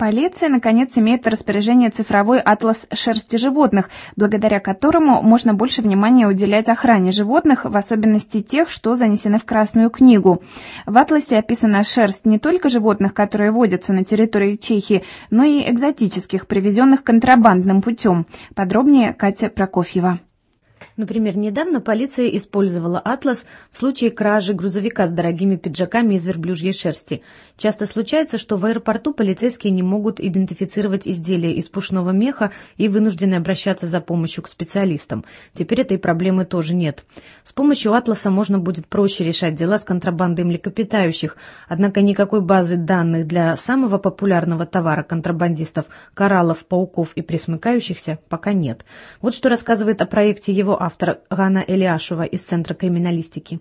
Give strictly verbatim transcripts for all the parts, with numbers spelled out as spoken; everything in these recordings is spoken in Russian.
Полиция, наконец, имеет в распоряжении цифровой атлас шерсти животных, благодаря которому можно больше внимания уделять охране животных, в особенности тех, что занесены в Красную книгу. В атласе описана шерсть не только животных, которые водятся на территории Чехии, но и экзотических, привезенных контрабандным путем. Подробнее Катя Прокофьева. Например, недавно полиция использовала атлас в случае кражи грузовика с дорогими пиджаками из верблюжьей шерсти. Часто случается, что в аэропорту полицейские не могут идентифицировать изделия из пушного меха и вынуждены обращаться за помощью к специалистам. Теперь этой проблемы тоже нет. С помощью атласа можно будет проще решать дела с контрабандой млекопитающих, однако никакой базы данных для самого популярного товара контрабандистов – кораллов, пауков и пресмыкающихся – пока нет. Вот что рассказывает о проекте его автор Ганна Eliášová из Центра криминалистики.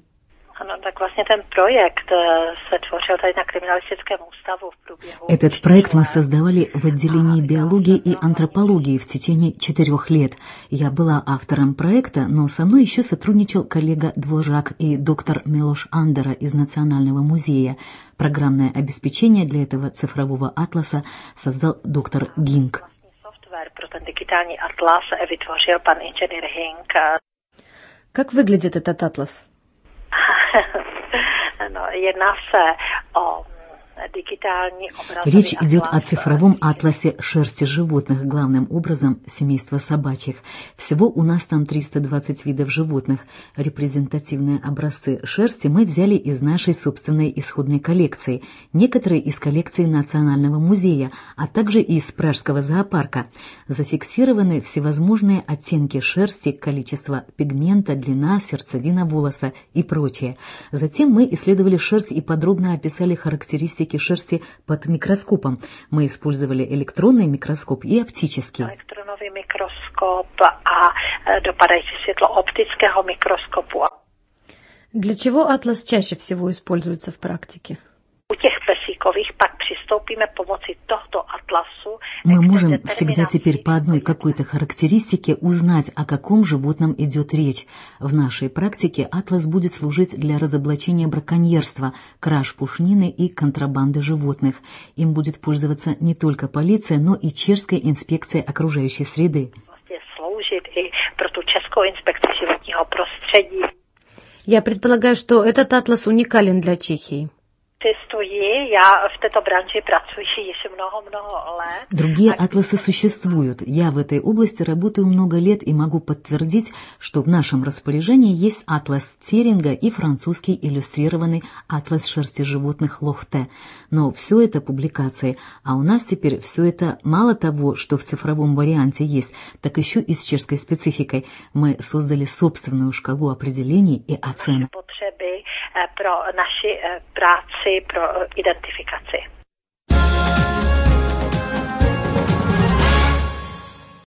Этот проект мы создавали в отделении биологии и антропологии в течение четырех лет. Я была автором проекта, но со мной еще сотрудничал коллега Дворжак и доктор Милош Андера из Национального музея. Программное обеспечение для этого цифрового атласа создал доктор Гинг. Как выглядит этот атлас? Речь идет о цифровом атласе шерсти животных, главным образом семейства собачьих. Всего у нас там триста двадцать видов животных. Репрезентативные образцы шерсти мы взяли из нашей собственной исходной коллекции, некоторые из коллекции Национального музея, а также из Пражского зоопарка. Зафиксированы всевозможные оттенки шерсти, количество пигмента, длина, сердцевина волоса и прочее. Затем мы исследовали шерсть и подробно описали характеристики шерсти под микроскопом. Мы использовали электронный микроскоп и оптический. Elektronový mikroskop a dopadající světlo optického mikroskopu. Для чего атлас чаще всего используется в практике? У тех песíkových pak přistoupíme pomocí tohto atlasu. Мы можем всегда теперь по одной какой-то характеристике узнать, о каком животном идет речь. В нашей практике атлас будет служить для разоблачения браконьерства, краж пушнины и контрабанды животных. Им будет пользоваться не только полиция, но и чешская инспекция окружающей среды. Я предполагаю, что этот атлас уникален для Чехии. Другие атласы существуют. Я в этой области работаю много лет и могу подтвердить, что в нашем распоряжении есть атлас Церинга и французский иллюстрированный атлас шерсти животных Лохте. Но все это публикации, а у нас теперь все это мало того, что в цифровом варианте есть, так еще и с чешской спецификой. Мы создали собственную шкалу определений и оценок. Pro naši práci, pro identifikaci.